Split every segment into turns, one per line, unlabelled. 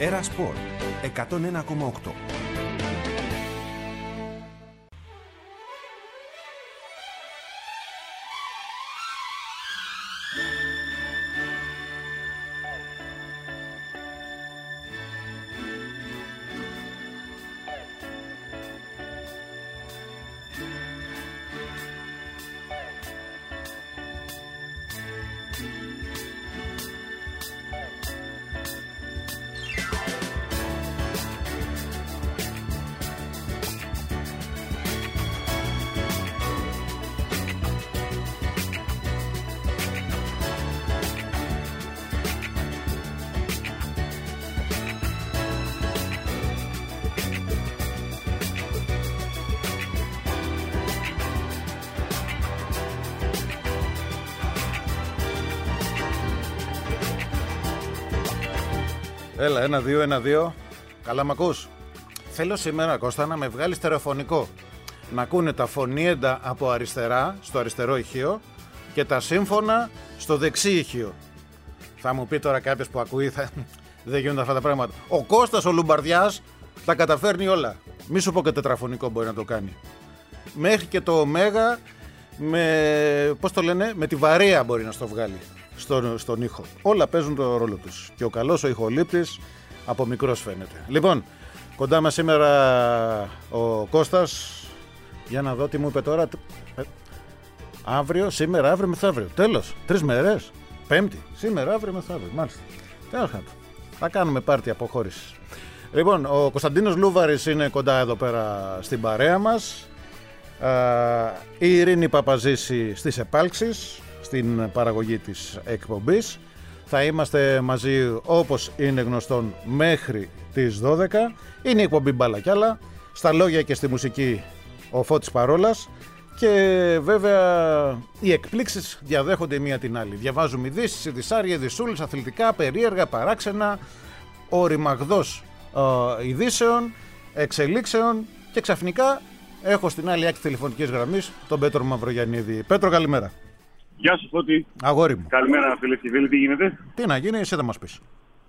Era Sport 101,8.
Έλα, 1-2. Καλά μ' ακούς? Θέλω σήμερα, Κώστα, να με βγάλεις στερεοφωνικό. Να ακούνε τα φωνήεντα από αριστερά, στο αριστερό ηχείο, και τα σύμφωνα στο δεξί ηχείο. Θα μου πει τώρα κάποιος που ακούει, δεν γίνονται αυτά τα πράγματα. Ο Κώστας ο Λουμπαρδιάς τα καταφέρνει όλα. Μη σου πω και τετραφωνικό μπορεί να το κάνει. Μέχρι και το ωμέγα με τη βαρέα μπορεί να στο βγάλει στον ήχο. Όλα παίζουν το ρόλο τους. Και ο καλός ο ηχολήπτης από μικρός φαίνεται. Λοιπόν, κοντά μας σήμερα ο Κώστας. Για να δω τι μου είπε τώρα. Σήμερα, αύριο, μεθαύριο. Τέλος, 3 μέρες. Πέμπτη, σήμερα, αύριο, μεθαύριο. Μάλιστα. Τέλος πάντων. Θα κάνουμε πάρτι αποχώρησης. Λοιπόν, ο Κωνσταντίνος Λούβαρης είναι κοντά εδώ πέρα στην παρέα μας. Η Ειρήνη Παπαζήση στις επάλξεις, στην παραγωγή της εκπομπής. Θα είμαστε μαζί, όπως είναι γνωστόν, μέχρι τις 12. Είναι η εκπομπή Μπάλα κι άλλα. Στα λόγια και στη μουσική ο Φώτης Παρόλας. Και βέβαια οι εκπλήξεις διαδέχονται η μία την άλλη. Διαβάζουμε ειδήσεις, ειδησάρια, ειδησούλες, αθλητικά, περίεργα, παράξενα, ο ρημαγδός ειδήσεων, εξελίξεων, και ξαφνικά έχω στην άλλη άκρη τηλεφωνικής γραμμής τον Πέτρο Μαυρογιαννίδη. Πέτρο, καλημέρα.
Γεια σου, Φώτη.
Αγόρι μου.
Καλημέρα, φίλες και φίλοι, τι γίνεται?
Τι να γίνει, εσύ θα μας πεις.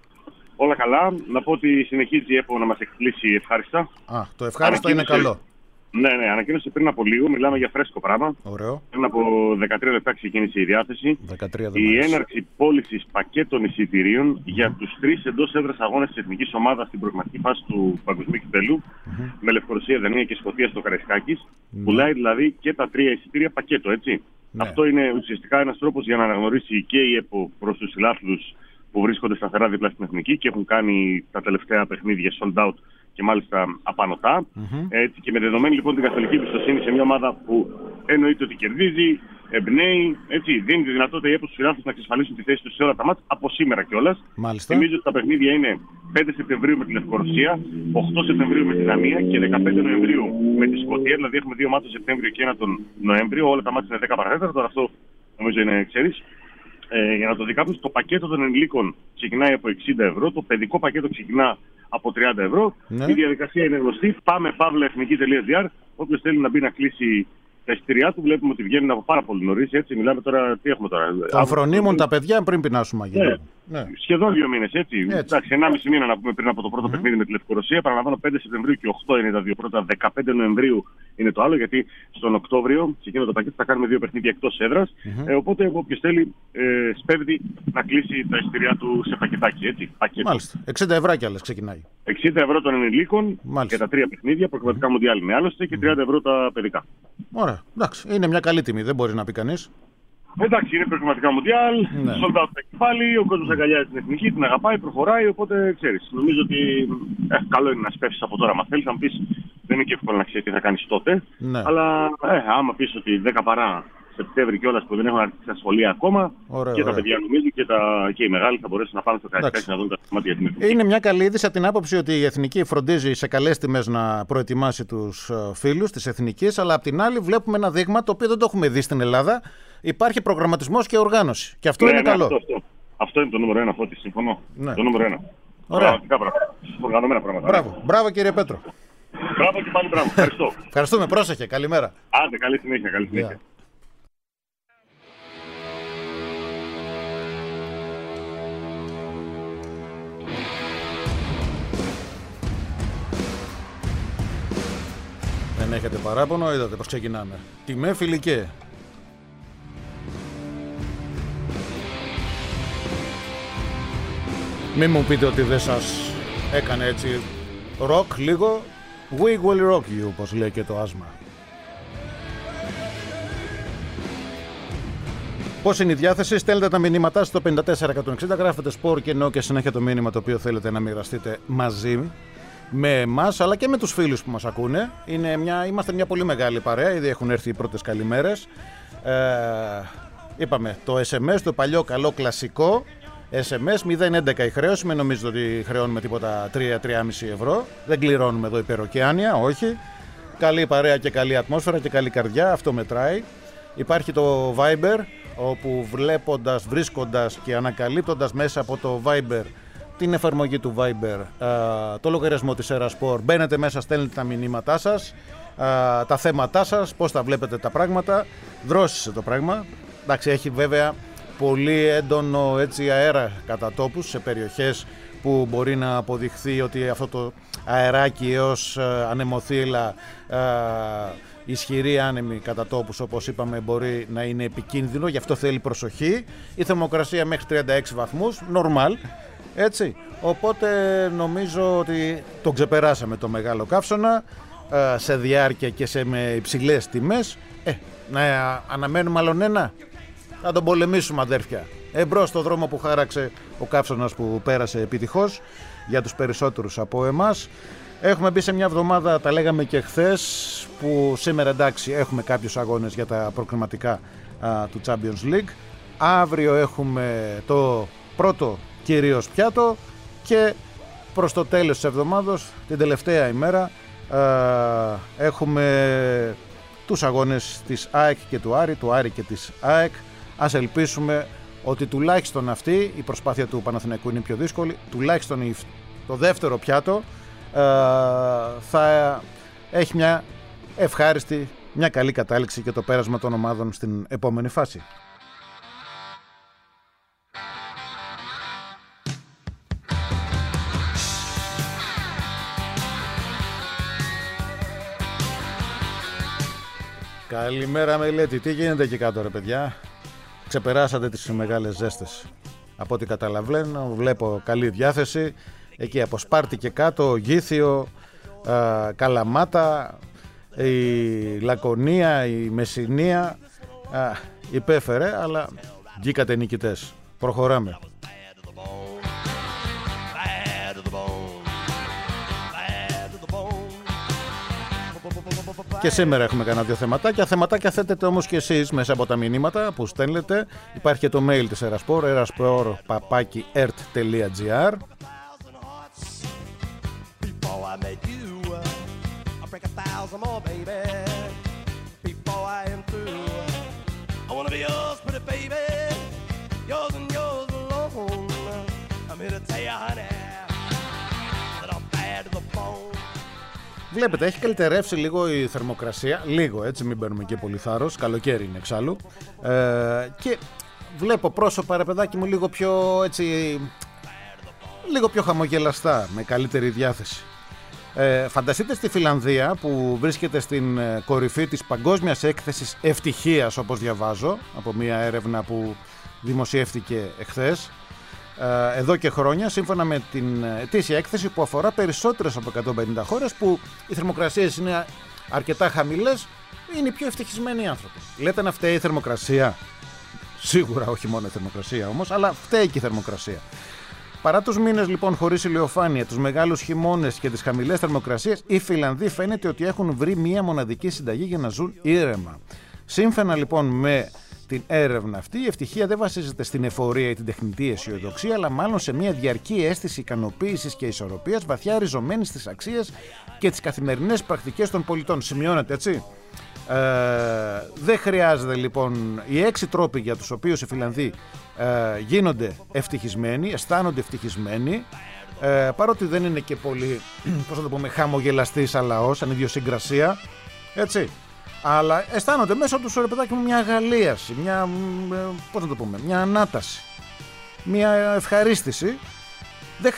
Όλα καλά. Να πω ότι συνεχίζει η ΕΠΟ να μας εκπλήσει ευχάριστα.
Το ευχάριστο είναι καλό.
Ναι, ανακοίνωσε πριν από λίγο, μιλάμε για φρέσκο πράγμα.
Ωραίο.
Πριν από 13 λεπτά ξεκίνησε η διάθεση.
13
η έναρξη πώλησης πακέτων εισιτηρίων για τους 3 εντός έδρας αγώνες της εθνικής ομάδας στην προγραμματική φάση του παγκοσμίου κυπέλλου, με Λευκορωσία, Δανία και Σκωτία στο Καραϊσκάκης. Πουλάει δηλαδή και τα 3 εισιτήρια πακέτο, έτσι. Ναι. Αυτό είναι ουσιαστικά ένας τρόπος για να αναγνωρίσει και η ΕΠΟ προς τους φιλάθλους που βρίσκονται σταθερά δίπλα στην εθνική και έχουν κάνει τα τελευταία παιχνίδια sold out και μάλιστα απανωτά. Έτσι, και με δεδομένη λοιπόν την καθολική εμπιστοσύνη σε μια ομάδα που εννοείται ότι κερδίζει, εμπνέει, έτσι, δίνει τη δυνατότητα η ΕΠΟ στους φιλάθλους να εξασφαλίσουν τη θέση τους σε όλα τα μάτς από σήμερα κιόλας. Θυμίζω ότι τα παιχνίδια είναι 5 Σεπτεμβρίου με τη Λευκορωσία, 8 Σεπτεμβρίου με τη Δανία και 15 Νοεμβρίου με τη Σκωτία. Δηλαδή έχουμε 2 μάτς τον Σεπτέμβριο και 1 τον Νοέμβριο. Όλα τα μάτς είναι 10 παραδέταρτο. Τώρα αυτό νομίζω είναι, ξέρεις. Για να το δει κάποιος, το πακέτο των ενηλίκων ξεκινάει από 60 ευρώ, το παιδικό πακέτο ξεκινά από 30 ευρώ. Ναι. Η διαδικασία είναι γνωστή. Πάμε pavlaethnikii.gr. Όποιος θέλει να μπει να κλείσει τα εισιτήριά του, βλέπουμε ότι βγαίνουν από πάρα πολύ νωρίς. Έτσι, μιλάμε τώρα, τι έχουμε τώρα.
Τα φρονίμουν τα παιδιά πριν πεινάσουν μαγειρά.
Ναι. Σχεδόν 2 μήνες, έτσι. Εντάξει, 1,5 μήνα να πούμε πριν από το πρώτο παιχνίδι με τη Λευκορωσία. Παραλαμβάνω 5 Σεπτεμβρίου και 8 είναι τα δύο πρώτα. 15 Νοεμβρίου είναι το άλλο, γιατί στον Οκτώβριο, σε εκείνο το πακέτο, θα κάνουμε 2 παιχνίδια εκτός έδρας. Οπότε, όποιος θέλει, σπέβδει να κλείσει τα εισιτήριά του σε πακετάκι. Έτσι, πακέτο.
Μάλιστα. 60 ευρώ άλλες ξεκινάει.
60 ευρώ των ενηλίκων και τα 3 παιχνίδια. Προκριματικά μουντιάλ είναι άλλωστε και 30 ευρώ τα παιδικά.
Ωραία. Εντάξει. Είναι μια καλή τιμή, δεν μπορεί να πει κανείς.
Εντάξει, είναι προγραμματικά μουντιάλ, sold out έχει πάλι, ο κόσμος αγκαλιάζει την εθνική, την αγαπάει, προχωράει, οπότε ξέρεις. Νομίζω ότι καλό είναι να σπεύσεις από τώρα. Μα θέλεις να μου πεις, δεν είναι και εύκολο να ξέρεις τι θα κάνεις τότε. Ναι. Αλλά άμα πεις ότι 10 παρά Σεπτέμβρη κιόλας που δεν έχουν αρχίσει τα σχολεία ακόμα, και τα παιδιά νομίζω και οι μεγάλοι θα μπορέσουν να πάνε στο Καραϊσκάκι να δουν τα θέματα για την εθνική.
Είναι μια καλή είδηση από την άποψη ότι η εθνική φροντίζει σε καλές τιμές να προετοιμάσει τους φίλους της εθνικής, αλλά απ' την άλλη βλέπουμε ένα δείγμα το οποίο δεν το έχουμε δει στην Ελλάδα. Υπάρχει προγραμματισμός και οργάνωση. Και αυτό είναι καλό.
Αυτό είναι το νούμερο 1, Φώτη, συμφωνώ.
Ναι.
Το νούμερο 1.
Ωραία.
Οργανωμένα πράγματα.
Μπράβο κύριε Πέτρο.
Μπράβο και πάλι μπράβο. Ευχαριστώ.
Ευχαριστούμε. Πρόσεχε. Καλημέρα.
Άντε, καλή συνέχεια. Καλή συνέχεια.
μην έχετε παράπονο, είδατε πως ξεκινάμε. Τιμέ φιλικέ. Μην μου πείτε ότι δεν σας έκανε έτσι rock λίγο. We will rock you, όπως λέει και το άσμα. Πώς είναι η διάθεση? Στέλνετε τα μηνύματά στο 54160, γράφετε σπορ και εννοώ και συνέχεια το μήνυμα το οποίο θέλετε να μοιραστείτε μαζί με εμάς αλλά και με τους φίλους που μας ακούνε. Είμαστε μια πολύ μεγάλη παρέα, ήδη έχουν έρθει οι πρώτες καλημέρες. Είπαμε το SMS, το παλιό καλό κλασικό SMS, 011 η χρέωση, με νομίζω ότι χρεώνουμε τίποτα 3-3,5 ευρώ. Δεν κληρώνουμε εδώ υπεροκεάνια, όχι. Καλή παρέα και καλή ατμόσφαιρα και καλή καρδιά, αυτό μετράει. Υπάρχει το Viber, όπου βλέποντας, βρίσκοντας και ανακαλύπτοντας μέσα από το Viber την εφαρμογή του Viber, το λογαριασμό της Erasport, μπαίνετε μέσα, στέλνετε τα μηνύματά σας, τα θέματά σας, πώς τα βλέπετε τα πράγματα. Δρόσισε το πράγμα. Εντάξει, έχει βέβαια πολύ έντονο έτσι αέρα κατά τόπους σε περιοχές που μπορεί να αποδειχθεί ότι αυτό το αεράκι έως ανεμοθύλα, ισχυρή άνεμη κατά τόπους, όπως είπαμε, μπορεί να είναι επικίνδυνο, γι' αυτό θέλει προσοχή. Η θερμοκρασία μέχρι 36 βαθμούς, normal, έτσι. Οπότε νομίζω ότι το ξεπεράσαμε το μεγάλο καύσωνα σε διάρκεια και με υψηλές τιμές. Να αναμένουμε άλλον ένα. Να τον πολεμήσουμε, αδέρφια. Εμπρός στο δρόμο που χάραξε ο καύσωνας που πέρασε επιτυχώς για τους περισσότερους από εμάς. Έχουμε μπει σε μια εβδομάδα, τα λέγαμε και χθες, που σήμερα εντάξει έχουμε κάποιους αγώνες για τα προκριματικά του Champions League. Αύριο έχουμε το πρώτο κυρίως πιάτο και προς το τέλος της εβδομάδας, την τελευταία ημέρα, έχουμε τους αγώνες της ΑΕΚ και του Άρη, του Άρη και της ΑΕΚ. Ας ελπίσουμε ότι τουλάχιστον αυτή η προσπάθεια του Παναθηναϊκού είναι πιο δύσκολη, τουλάχιστον το δεύτερο πιάτο θα έχει μια ευχάριστη, μια καλή κατάληξη και το πέρασμα των ομάδων στην επόμενη φάση. Καλημέρα Μελέτη, τι γίνεται εκεί κάτω ρε παιδιά? Ξεπεράσατε τις μεγάλες ζέστες? Από ό,τι καταλαβαίνω, βλέπω καλή διάθεση. Εκεί από Σπάρτη και κάτω, Γήθιο, Καλαμάτα, η Λακωνία, η Μεσσηνία, υπέφερε, αλλά βγήκατε νικητές. Προχωράμε. Και σήμερα έχουμε κανένα δύο θεματάκια. Θεματάκια θέτετε όμως και εσείς μέσα από τα μηνύματα που στέλνετε. Υπάρχει και το mail της Erasport, erasport@ert.gr. Βλέπετε, έχει καλυτερεύσει λίγο η θερμοκρασία. Λίγο, έτσι, μην παίρνουμε και πολύ θάρρος. Καλοκαίρι είναι εξάλλου. Και βλέπω πρόσωπα, ρε παιδάκι μου, λίγο πιο έτσι, λίγο πιο χαμογελαστά, με καλύτερη διάθεση. Φανταστείτε στη Φιλανδία, που βρίσκεται στην κορυφή της παγκόσμιας έκθεσης ευτυχίας, όπως διαβάζω από μια έρευνα που δημοσιεύτηκε εχθές, εδώ και χρόνια, σύμφωνα με την ετήσια έκθεση που αφορά περισσότερες από 150 χώρες, που οι θερμοκρασίες είναι αρκετά χαμηλές, είναι οι πιο ευτυχισμένοι άνθρωποι. Λέτε να φταίει η θερμοκρασία? Σίγουρα όχι μόνο η θερμοκρασία όμως, αλλά φταίει και η θερμοκρασία. Παρά τους μήνες λοιπόν χωρίς ηλιοφάνεια, τους μεγάλους χειμώνες και τις χαμηλές θερμοκρασίες, οι Φιλανδοί φαίνεται ότι έχουν βρει μία μοναδική συνταγή για να ζουν ήρεμα. Σύμφωνα λοιπόν με την έρευνα αυτή, η ευτυχία δεν βασίζεται στην εφορία ή την τεχνητή αισιοδοξία, αλλά μάλλον σε μια διαρκή αίσθηση ικανοποίησης και ισορροπίας, βαθιά ριζωμένη στις αξίες και τις καθημερινές πρακτικές των πολιτών. Σημειώνεται, έτσι. Δεν χρειάζεται λοιπόν οι 6 τρόποι για τους οποίους οι Φιλανδοί γίνονται ευτυχισμένοι, αισθάνονται ευτυχισμένοι, παρότι δεν είναι και πολύ, πώς να το πούμε, χαμογελαστή σαν λαός, σαν ιδιοσυγκρασία, έτσι. Αλλά αισθάνονται μέσα του, ρε παιδάκι μου, μια αγαλίαση, μια, πώς να το πούμε, μια ανάταση, μια ευχαρίστηση. Δεν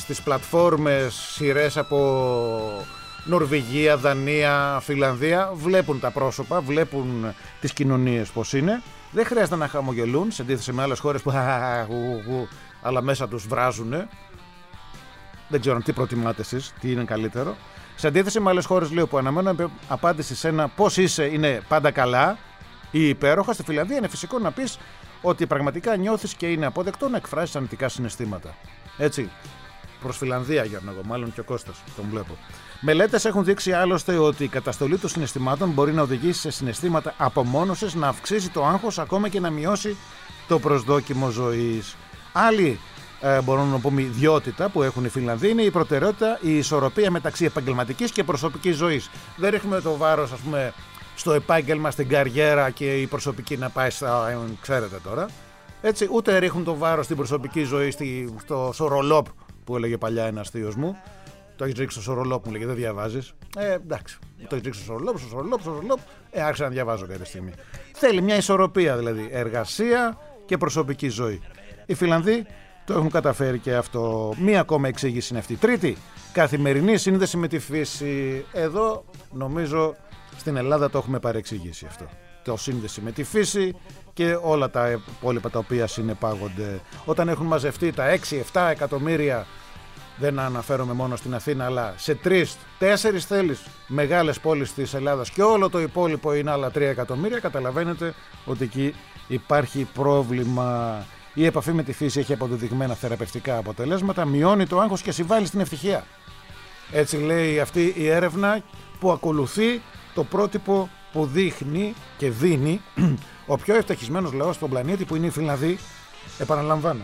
στις πλατφόρμες σειρές από Νορβηγία, Δανία, Φιλανδία, βλέπουν τα πρόσωπα, βλέπουν τις κοινωνίες πώς είναι. Δεν χρειάζεται να χαμογελούν σε αντίθεση με άλλες χώρες που αλλά μέσα τους βράζουνε. Δεν ξέρω τι προτιμάτε εσείς, τι είναι καλύτερο. Σε αντίθεση με άλλες χώρες, λέω, που αναμένω απάντηση σε ένα πώς είσαι, είναι πάντα καλά ή υπέροχα. Στη Φιλανδία είναι φυσικό να πεις ότι πραγματικά νιώθεις και είναι αποδεκτό να εκφράσεις αρνητικά συναισθήματα. Έτσι. Προς Φιλανδία γέρνω εγώ, μάλλον και ο Κώστας, τον βλέπω. Μελέτες έχουν δείξει άλλωστε ότι η καταστολή των συναισθημάτων μπορεί να οδηγήσει σε συναισθήματα απομόνωσης, να αυξήσει το άγχος, ακόμα και να μειώσει το προσδόκιμο ζωής. Άλλη μπορούμε να πούμε ιδιότητα που έχουν οι Φιλανδοί είναι η προτεραιότητα, η ισορροπία μεταξύ επαγγελματικής και προσωπικής ζωής. Δεν ρίχνουμε το βάρος, ας πούμε, στο επάγγελμα, στην καριέρα και η προσωπική να πάει στα. Ξέρετε τώρα. Έτσι, ούτε ρίχνουν το βάρος στην προσωπική ζωή, στο σορολόπ που έλεγε παλιά ένας θείος μου. Το έχεις ρίξει στο σορολόπ, μου λέγε, δεν διαβάζεις. Εντάξει. Το έχεις ρίξει στο σορολόπ. Άρχισα να διαβάζω κάποια στιγμή. Θέλει μια ισορροπία δηλαδή. Εργασία και προσωπική ζωή. Οι Φιλανδοί το έχουν καταφέρει και αυτό. Μία ακόμα εξήγηση είναι αυτή. Τρίτη, καθημερινή σύνδεση με τη φύση. Εδώ νομίζω στην Ελλάδα το έχουμε παρεξηγήσει αυτό. Το σύνδεση με τη φύση και όλα τα υπόλοιπα τα οποία συνεπάγονται. Όταν έχουν μαζευτεί τα 6-7 εκατομμύρια, δεν αναφέρομαι μόνο στην Αθήνα, αλλά σε 3-4 θέλεις μεγάλες πόλεις της Ελλάδας και όλο το υπόλοιπο είναι άλλα 3 εκατομμύρια, καταλαβαίνετε ότι εκεί υπάρχει πρόβλημα. Η επαφή με τη φύση έχει αποδεδειγμένα θεραπευτικά αποτελέσματα, μειώνει το άγχος και συμβάλλει στην ευτυχία. Έτσι λέει αυτή η έρευνα που ακολουθεί το πρότυπο που δείχνει και δίνει ο πιο ευτυχισμένος λαός στον πλανήτη, που είναι οι Φιλανδοί, επαναλαμβάνω.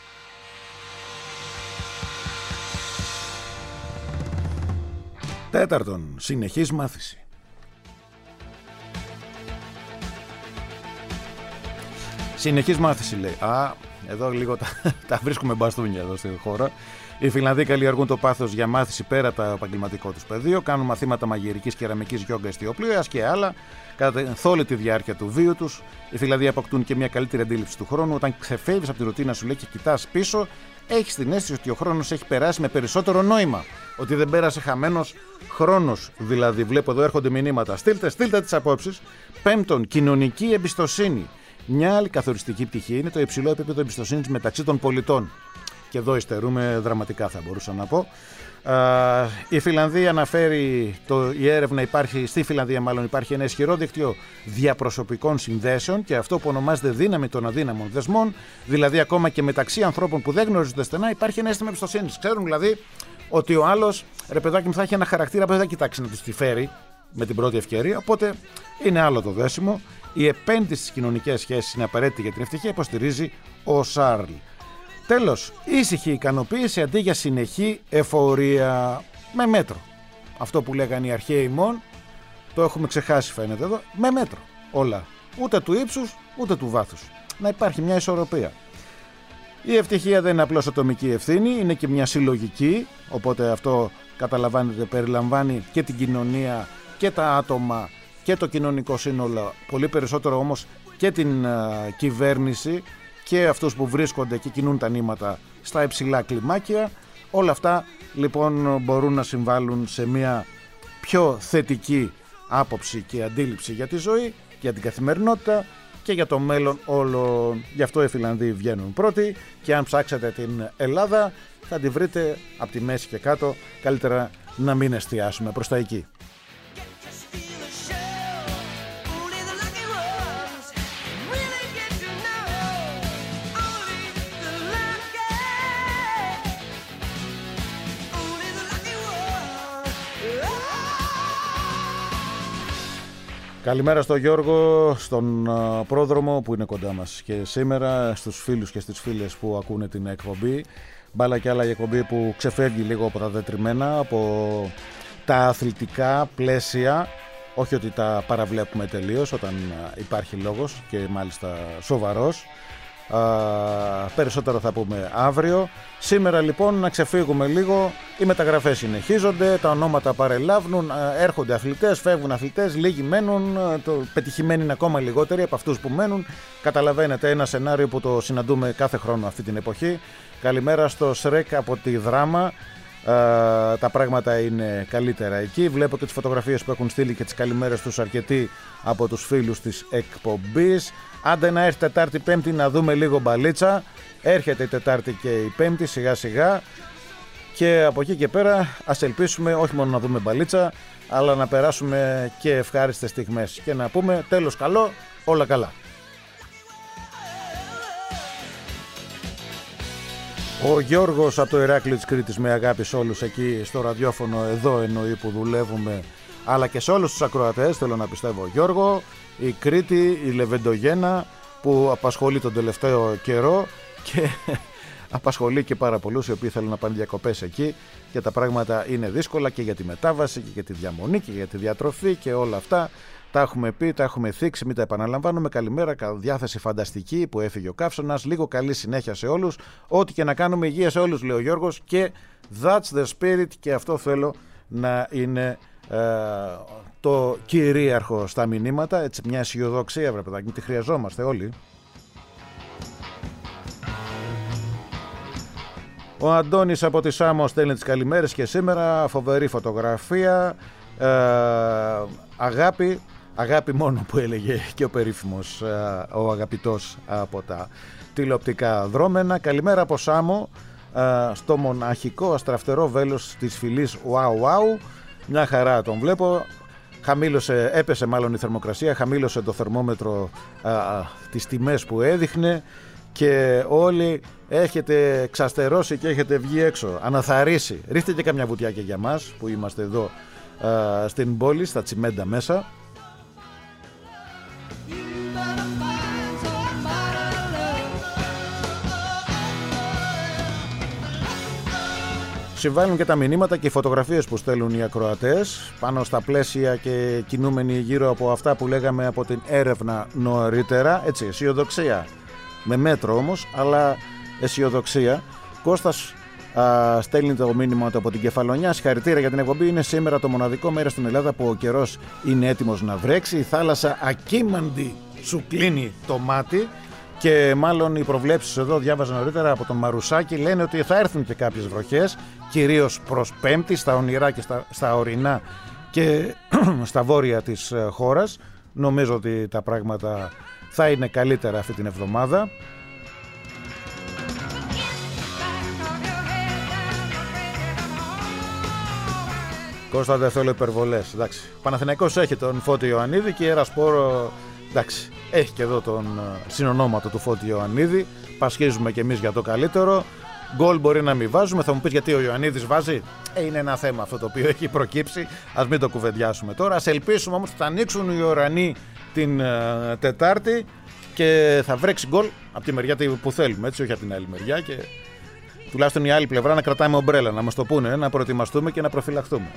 Τέταρτον, συνεχής μάθηση. Συνεχής μάθηση λέει. Εδώ λίγο τα βρίσκουμε μπαστούνια εδώ στη χώρα. Οι Φιλανδοί καλλιεργούν το πάθος για μάθηση πέρα από το επαγγελματικό τους πεδίο, κάνουν μαθήματα μαγειρικής, κεραμικής, γιόγκα, ιστιοπλοίας και άλλα καθ' όλη τη διάρκεια του βίου τους. Οι Φιλανδοί αποκτούν και μια καλύτερη αντίληψη του χρόνου. Όταν ξεφεύγεις από τη ρουτίνα σου, λέει, και κοιτάς πίσω, έχεις την αίσθηση ότι ο χρόνος έχει περάσει με περισσότερο νόημα. Ότι δεν πέρασε χαμένος χρόνος. Δηλαδή, βλέπω εδώ έρχονται μηνύματα. Στείλτε τις απόψεις. Πέμπτον, κοινωνική εμπιστοσύνη. Μια άλλη καθοριστική πτυχή είναι το υψηλό επίπεδο εμπιστοσύνης μεταξύ των πολιτών. Και εδώ υστερούμε δραματικά, θα μπορούσα να πω. Η Φιλανδία αναφέρει, η έρευνα υπάρχει, στη Φιλανδία μάλλον υπάρχει ένα ισχυρό δίκτυο διαπροσωπικών συνδέσεων και αυτό που ονομάζεται δύναμη των αδύναμων δεσμών, δηλαδή ακόμα και μεταξύ ανθρώπων που δεν γνωρίζονται στενά υπάρχει ένα αίσθημα εμπιστοσύνης. Ξέρουν δηλαδή ότι ο άλλος, ρε παιδάκι μου, θα έχει ένα χαρακτήρα που δεν θα κοιτάξει να τους τη φέρει με την πρώτη ευκαιρία, οπότε είναι άλλο το δέσιμο. Η επένδυση στις κοινωνικές σχέσεις είναι απαραίτητη για την ευτυχία, υποστηρίζει ο Σάρλ. Τέλος, ήσυχη ικανοποίηση αντί για συνεχή εφορία, με μέτρο. Αυτό που λέγανε οι αρχαίοι μόν, το έχουμε ξεχάσει φαίνεται εδώ, με μέτρο όλα. Ούτε του ύψους, ούτε του βάθους. Να υπάρχει μια ισορροπία. Η ευτυχία δεν είναι απλώς ατομική ευθύνη, είναι και μια συλλογική, οπότε αυτό καταλαβαίνετε περιλαμβάνει και την κοινωνία και τα άτομα και το κοινωνικό σύνολο, πολύ περισσότερο όμως και την κυβέρνηση και αυτούς που βρίσκονται και κινούν τα νήματα στα υψηλά κλιμάκια. Όλα αυτά λοιπόν μπορούν να συμβάλλουν σε μια πιο θετική άποψη και αντίληψη για τη ζωή, για την καθημερινότητα και για το μέλλον όλων. Γι' αυτό οι Φιλανδοί βγαίνουν πρώτοι και αν ψάξετε την Ελλάδα θα τη βρείτε από τη μέση και κάτω. Καλύτερα να μην εστιάσουμε προς τα εκεί. Καλημέρα στον Γιώργο, στον πρόδρομο που είναι κοντά μας και σήμερα, στους φίλους και στις φίλες που ακούνε την εκπομπή. Μπάλα και άλλα, η εκπομπή που ξεφεύγει λίγο από τα δετριμένα, από τα αθλητικά πλαίσια. Όχι ότι τα παραβλέπουμε τελείως όταν υπάρχει λόγος και μάλιστα σοβαρός. Περισσότερα θα πούμε αύριο. Σήμερα λοιπόν να ξεφύγουμε λίγο. Οι μεταγραφές συνεχίζονται, τα ονόματα παρελάβουν, έρχονται αθλητές, φεύγουν αθλητές, λίγοι μένουν, πετυχημένοι είναι ακόμα λιγότεροι από αυτούς που μένουν. Καταλαβαίνετε, ένα σενάριο που το συναντούμε κάθε χρόνο αυτή την εποχή. Καλημέρα στο ΣΡΕΚ από τη Δράμα. Τα πράγματα είναι καλύτερα εκεί. Βλέπω και τις φωτογραφίες που έχουν στείλει και τις καλημέρες τους αρκετοί από τους φίλους της εκπομπής. Άντε να έρθει Τετάρτη Πέμπτη να δούμε λίγο μπαλίτσα. Έρχεται η Τετάρτη και η Πέμπτη σιγά σιγά. Και από εκεί και πέρα ας ελπίσουμε όχι μόνο να δούμε μπαλίτσα, αλλά να περάσουμε και ευχάριστες στιγμές. Και να πούμε τέλος καλό, όλα καλά. Ο Γιώργος από το Ηράκλειο της Κρήτης, με αγάπη σε όλους εκεί στο ραδιόφωνο, εδώ εννοεί που δουλεύουμε, αλλά και σε όλους τους ακροατές, θέλω να πιστεύω, Γιώργο, η Κρήτη, η Λεβεντογένα που απασχολεί τον τελευταίο καιρό και απασχολεί και πάρα πολλούς οι οποίοι θέλουν να πάνε διακοπές εκεί και τα πράγματα είναι δύσκολα και για τη μετάβαση και για τη διαμονή και για τη διατροφή και όλα αυτά. Τα έχουμε πει, τα έχουμε θίξει, μην τα επαναλαμβάνουμε. Καλημέρα, διάθεση φανταστική που έφυγε ο καύσωνας. Λίγο καλή συνέχεια σε όλους. Ό,τι και να κάνουμε, υγεία σε όλους, λέει ο Γιώργος. Και that's the spirit, και αυτό θέλω να είναι το κυρίαρχο στα μηνύματα. Έτσι, μια αισιοδοξία, βρε παιδάκι, τη χρειαζόμαστε όλοι. Ο Αντώνης από τη Σάμο στέλνει τις καλημέρες και σήμερα. Φοβερή φωτογραφία. Αγάπη μόνο που έλεγε και ο περίφημος ο αγαπητός από τα τηλεοπτικά δρόμενα. Καλημέρα από Σάμο, στο μοναχικό αστραφτερό βέλος της φυλής Wow. Μια χαρά τον βλέπω. Έπεσε μάλλον η θερμοκρασία, χαμήλωσε το θερμόμετρο τις τιμές που έδειχνε και όλοι έχετε ξαστερώσει και έχετε βγει έξω, αναθαρρήσει. Ρίχτε και καμιά βουτιά και για μας που είμαστε εδώ στην πόλη, στα τσιμέντα μέσα. Συμβάλλουν και τα μηνύματα και οι φωτογραφίες που στέλνουν οι ακροατές πάνω στα πλαίσια και κινούμενοι γύρω από αυτά που λέγαμε από την έρευνα νωρίτερα. Έτσι, αισιοδοξία. Με μέτρο όμως, αλλά αισιοδοξία. Κώστας στέλνει το μήνυμα του από την Κεφαλονιά. Συγχαρητήρια για την εκπομπή. Είναι σήμερα το μοναδικό μέρος στην Ελλάδα που ο καιρός είναι έτοιμος να βρέξει. Η θάλασσα ακίμαντη σου κλείνει το μάτι. Και μάλλον οι προβλέψεις εδώ, διάβαζα νωρίτερα από τον Μαρουσάκη, λένε ότι θα έρθουν και κάποιες βροχές, κυρίως προς Πέμπτη, στα ονειρά και στα ορεινά και στα βόρεια της χώρας. Νομίζω ότι τα πράγματα θα είναι καλύτερα αυτή την εβδομάδα. Κώστα, δεν θέλω υπερβολές. Εντάξει. Παναθηναϊκός έχει τον Φώτη Ιωαννίδη και η Ερασπόρο, εντάξει, έχει και εδώ τον συνονόματο του Φώτη Ιωαννίδη. Πασχίζουμε κι εμείς για το καλύτερο. Γκολ μπορεί να μην βάζουμε. Θα μου πεις γιατί ο Ιωαννίδης βάζει. Είναι ένα θέμα αυτό το οποίο έχει προκύψει. Ας μην το κουβεντιάσουμε τώρα. Ας ελπίσουμε όμως ότι θα ανοίξουν οι ουρανοί την Τετάρτη και θα βρέξει γκολ από τη μεριά που θέλουμε, έτσι, όχι από την άλλη μεριά. Και τουλάχιστον η άλλη πλευρά να κρατάμε ομπρέλα, να μας το πούνε, να προετοιμαστούμε και να προφυλαχθούμε.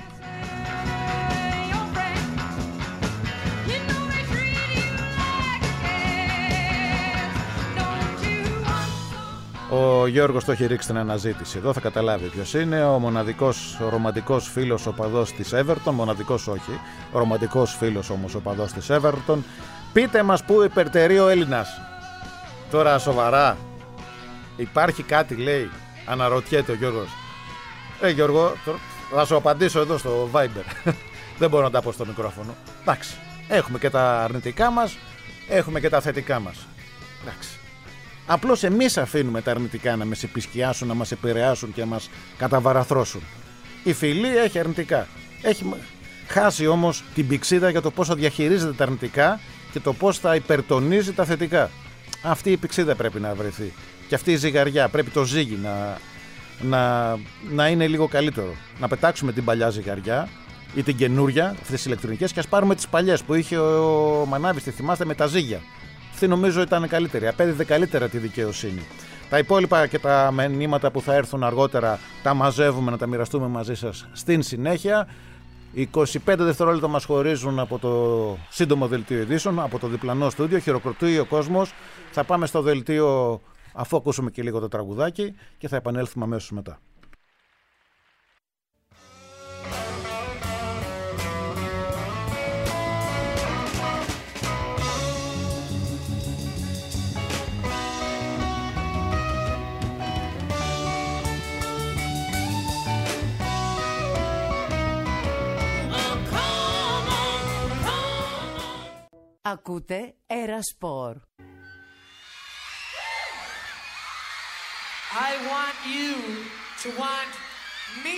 Ο Γιώργος το έχει ρίξει στην αναζήτηση. Εδώ θα καταλάβει ποιος είναι. Ο μοναδικός ρομαντικός φίλος οπαδός της Everton. Μοναδικός όχι. Ο ρομαντικός φίλος όμως οπαδός της Everton. Πείτε μας πού υπερτερεί ο Έλληνας. Τώρα σοβαρά. Υπάρχει κάτι, λέει. Αναρωτιέται ο Γιώργος. Γιώργο, θα σου απαντήσω εδώ στο Viber. Δεν μπορώ να τα πω στο μικρόφωνο. Εντάξει. Έχουμε και τα αρνητικά μας. Έχουμε και τα θετικά μας. Εντάξει. Απλώς εμείς αφήνουμε τα αρνητικά να μας επισκιάσουν, να μας επηρεάσουν και να μας καταβαραθρώσουν. Η φυλή έχει αρνητικά. Έχει χάσει όμως την πηξίδα για το πώς θα διαχειρίζεται τα αρνητικά και το πώς θα υπερτονίζει τα θετικά. Αυτή η πηξίδα πρέπει να βρεθεί. Και αυτή η ζυγαριά, πρέπει το ζύγι να είναι λίγο καλύτερο. Να πετάξουμε την παλιά ζυγαριά ή την καινούρια, αυτές τις ηλεκτρονικές, και ας πάρουμε τις παλιές που είχε ο Μανάβης, τη θυμάστε, με τα ζύγια. Αυτή νομίζω ήταν καλύτερη, απέδιδε καλύτερα τη δικαιοσύνη. Τα υπόλοιπα και τα μηνύματα που θα έρθουν αργότερα τα μαζεύουμε να τα μοιραστούμε μαζί σας στην συνέχεια. 25 δευτερόλεπτα μας χωρίζουν από το σύντομο δελτίο ειδήσεων, από το διπλανό στούντιο. Χειροκροτεί ο κόσμος. Θα πάμε στο δελτίο αφού ακούσουμε και λίγο το τραγουδάκι και θα επανέλθουμε αμέσως μετά.
Ακούτε Ερασπορ.
I want you to want me.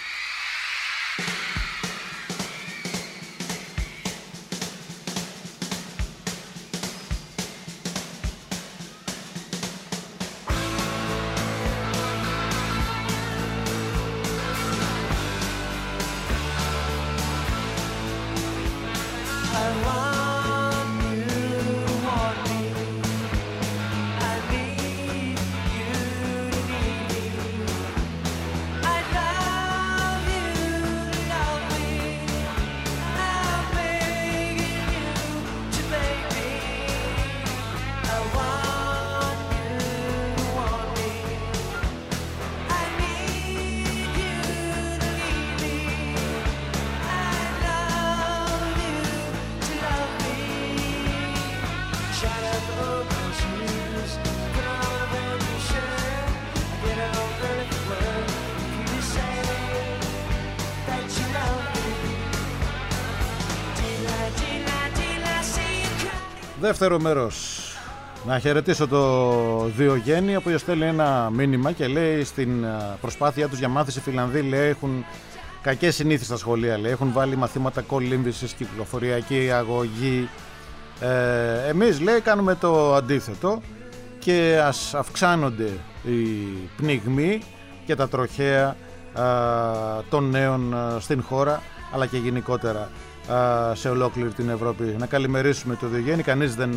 Δεύτερο μέρος. Να χαιρετήσω το Διογέννη, ο οποίος στέλνει ένα μήνυμα και λέει στην προσπάθειά τους για μάθηση οι Φιλανδοί, λέει, έχουν κακές συνήθειες στα σχολεία, λέει, έχουν βάλει μαθήματα κολύμβησης, κυκλοφοριακή αγωγή. Εμείς, λέει, κάνουμε το αντίθετο και ας αυξάνονται οι πνιγμοί και τα τροχαία των νέων στην χώρα, αλλά και γενικότερα σε ολόκληρη την Ευρώπη. Να καλημερίσουμε το Διογέννη. Κανείς δεν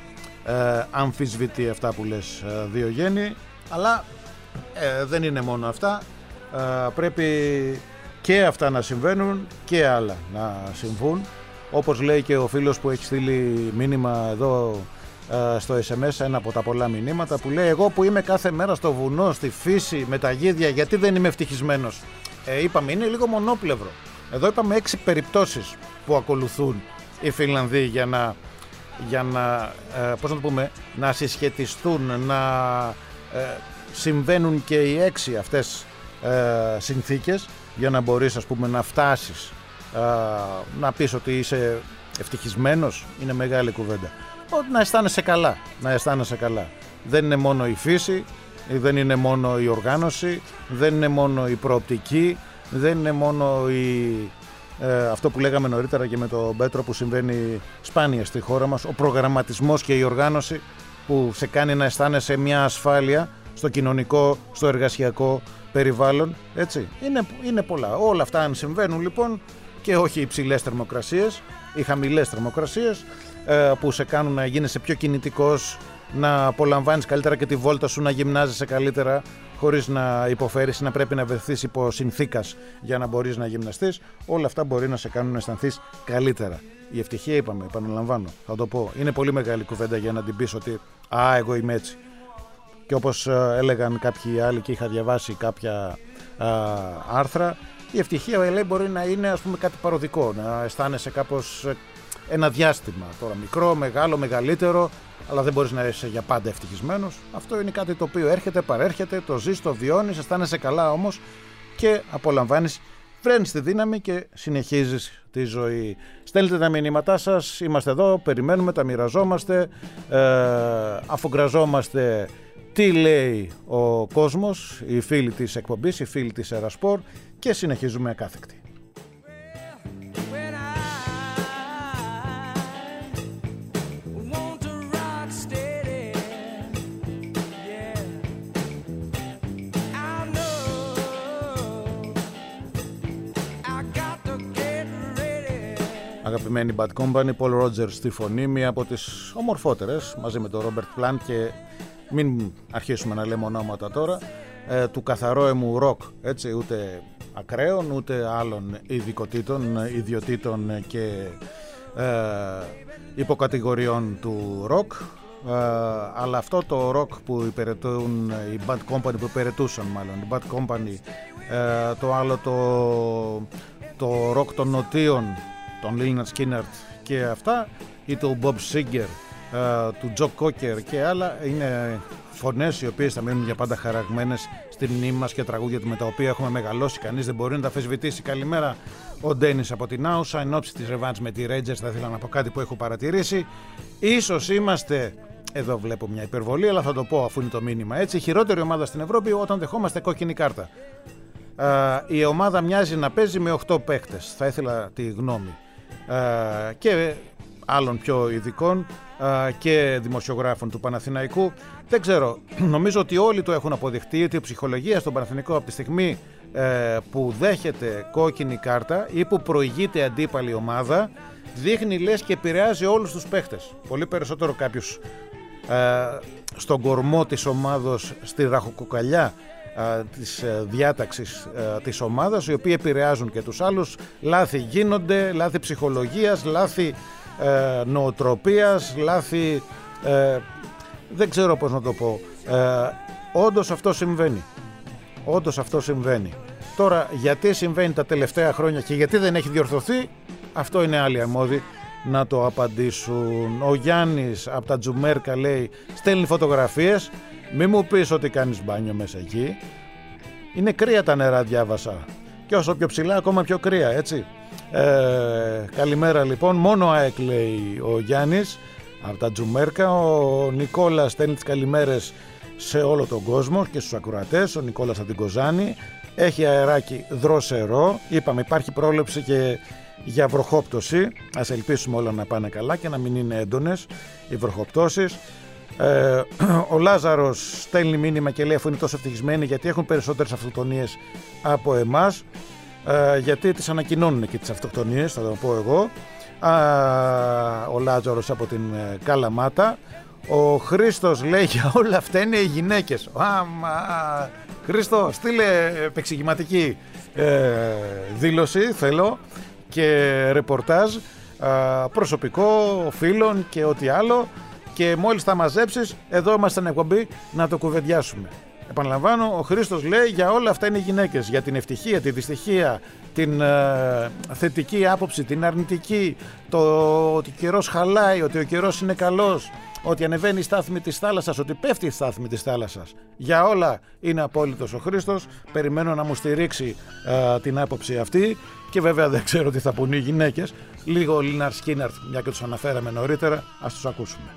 αμφισβητεί αυτά που λες, Διογέννη, αλλά δεν είναι μόνο αυτά. Πρέπει και αυτά να συμβαίνουν και άλλα να συμβούν, όπως λέει και ο φίλος που έχει στείλει μήνυμα εδώ στο SMS, ένα από τα πολλά μηνύματα, που λέει: εγώ που είμαι κάθε μέρα στο βουνό, στη φύση, με τα γίδια, γιατί δεν είμαι ευτυχισμένος? Είπαμε, είναι λίγο μονόπλευρο. Εδώ είπαμε 6 περιπτώσεις που ακολουθούν οι Φιλανδοί για να πώς να το πούμε, να συσχετιστούν, να συμβαίνουν και οι 6 αυτές συνθήκες για να μπορείς, ας πούμε, να φτάσεις να πεις ότι είσαι ευτυχισμένος. Είναι μεγάλη κουβέντα. Να αισθάνεσαι καλά, να αισθάνεσαι καλά. Δεν είναι μόνο η φύση, δεν είναι μόνο η οργάνωση, δεν είναι μόνο η προοπτική, δεν είναι μόνο αυτό που λέγαμε νωρίτερα και με τον Πέτρο, που συμβαίνει σπάνια στη χώρα μας, ο προγραμματισμός και η οργάνωση που σε κάνει να αισθάνεσαι μια ασφάλεια στο κοινωνικό, στο εργασιακό περιβάλλον, έτσι. Είναι πολλά. Όλα αυτά αν συμβαίνουν, λοιπόν, και όχι οι υψηλές θερμοκρασίες, οι χαμηλές θερμοκρασίες που σε κάνουν να γίνεσαι πιο κινητικός, να απολαμβάνεις καλύτερα και τη βόλτα σου, να γυμνάζεσαι καλύτερα χωρίς να υποφέρεις, να πρέπει να βρεθείς υπό συνθήκας για να μπορείς να γυμναστείς. Όλα αυτά μπορεί να σε κάνουν να αισθανθείς καλύτερα. Η ευτυχία, είπαμε, επαναλαμβάνω, θα το πω, είναι πολύ μεγάλη κουβέντα για να την πεις ότι εγώ είμαι έτσι. Και όπως έλεγαν κάποιοι άλλοι και είχα διαβάσει κάποια άρθρα, η ευτυχία, λέει, μπορεί να είναι, ας πούμε, κάτι παροδικό, να αισθάνεσαι κάπως ένα διάστημα, τώρα μικρό, μεγάλο, μεγαλύτερο, αλλά δεν μπορείς να είσαι για πάντα ευτυχισμένος. Αυτό είναι κάτι το οποίο έρχεται, παρέρχεται, το ζεις, το βιώνεις, αισθάνεσαι καλά όμως και απολαμβάνεις, φρένεις τη δύναμη και συνεχίζεις τη ζωή. Στέλνετε τα μηνύματά σας, είμαστε εδώ, περιμένουμε, τα μοιραζόμαστε, αφουγκραζόμαστε τι λέει ο κόσμος, οι φίλοι της εκπομπής, οι φίλοι της Ερασπορ, και συνεχίζουμε ακάθεκτη. Αγαπημένη Bad Company, Paul Rogers στη φωνή, μία από τις ομορφότερες, μαζί με τον Robert Plant, και μην αρχίσουμε να λέμε ονόματα τώρα, του καθαρόαιμου rock, έτσι, ούτε ακραίων ούτε άλλων ιδιωτήτων και υποκατηγοριών του ροκ, αλλά αυτό το ροκ που υπηρετούν οι Bad Company, που υπηρετούσαν μάλλον οι Bad Company, το άλλο το ροκ των νοτίων, τον Lynyrd Skynyrd και αυτά, ή του Bob Seger, του Joe Cocker και άλλα, είναι φωνές οι οποίες θα μείνουν για πάντα χαραγμένες στη μνήμη μας και τραγούδια με τα οποία έχουμε μεγαλώσει. Κανείς δεν μπορεί να τα αμφισβητήσει. Καλημέρα, ο Ντένις από την Άουσα. Εν ώψη της ρεβάνς με τη Rangers θα ήθελα να πω κάτι που έχω παρατηρήσει. Ίσως είμαστε, εδώ βλέπω μια υπερβολή, αλλά θα το πω αφού είναι το μήνυμα έτσι, η χειρότερη ομάδα στην Ευρώπη όταν δεχόμαστε κόκκινη κάρτα. Η ομάδα μοιάζει να παίζει με 8 παίχτες. Θα ήθελα τη γνώμη και άλλων πιο ειδικών και δημοσιογράφων του Παναθηναϊκού. Δεν ξέρω, νομίζω ότι όλοι το έχουν αποδειχτεί ότι η ψυχολογία στον Παναθηναϊκό από τη στιγμή που δέχεται κόκκινη κάρτα ή που προηγείται αντίπαλη ομάδα, δείχνει λες και επηρεάζει όλους τους παίχτες. Πολύ περισσότερο κάποιους στον κορμό της ομάδος, στη ραχοκοκαλιά της διάταξης της ομάδας, οι οποίοι επηρεάζουν και τους άλλους. Λάθη γίνονται, λάθη ψυχολογίας, λάθη νοοτροπίας, λάθη δεν ξέρω πώς να το πω. Όντως αυτό συμβαίνει. Όντως αυτό συμβαίνει. Τώρα γιατί συμβαίνει τα τελευταία χρόνια και γιατί δεν έχει διορθωθεί, αυτό είναι άλλοι αρμόδιοι να το απαντήσουν. Ο Γιάννης από τα Τζουμέρκα λέει, στέλνει φωτογραφίες, μη μου πεις ότι κάνεις μπάνιο μέσα εκεί. Είναι κρύα τα νερά, διάβασα, και όσο πιο ψηλά ακόμα πιο κρύα, έτσι. Καλημέρα λοιπόν, μόνο ΑΕΚ λέει ο Γιάννης από τα Τζουμέρκα. Ο Νικόλας στέλνει τις καλημέρες σε όλο τον κόσμο και στους ακροατές. Ο Νικόλας από την Κοζάνη. Έχει αεράκι δροσερό, είπαμε υπάρχει πρόληψη και για βροχόπτωση. Ας ελπίσουμε όλα να πάνε καλά και να μην είναι έντονες οι βροχοπτώσεις. Ο Λάζαρος στέλνει μήνυμα και λέει, αφού είναι τόσο ευτυχισμένοι γιατί έχουν περισσότερες αυτοκτονίες από εμάς, γιατί τις ανακοινώνουν και τις αυτοκτονίες, θα το πω εγώ. Ο Λάζαρος από την Καλαμάτα. Ο Χρήστος λέει, για όλα αυτά είναι οι γυναίκες. Χρήστο, στείλε επεξηγηματική δήλωση θέλω και ρεπορτάζ προσωπικό, φίλων και ό,τι άλλο, και μόλις τα μαζέψεις εδώ είμαστε στην εκπομπή να το κουβεντιάσουμε. Επαναλαμβάνω, ο Χρήστος λέει, για όλα αυτά είναι οι γυναίκες, για την ευτυχία, τη δυστυχία, την θετική άποψη, την αρνητική, το ότι ο καιρός χαλάει, ότι ο καιρός είναι καλός, ότι ανεβαίνει η στάθμη της θάλασσας, ότι πέφτει η στάθμη της θάλασσας. Για όλα είναι απόλυτος ο Χρήστος. Περιμένω να μου στηρίξει την άποψη αυτή και βέβαια δεν ξέρω τι θα πουν οι γυναίκες. Λίγο Lynyrd Skynyrd, μια και τους αναφέραμε νωρίτερα, ας τους ακούσουμε.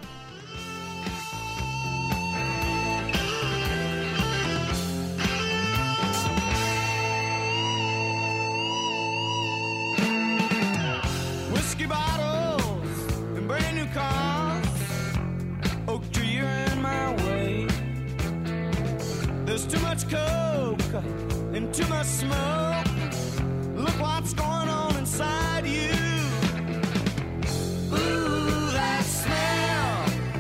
Too much coke and too much smoke. Look what's going on inside you. Ooh, that smell.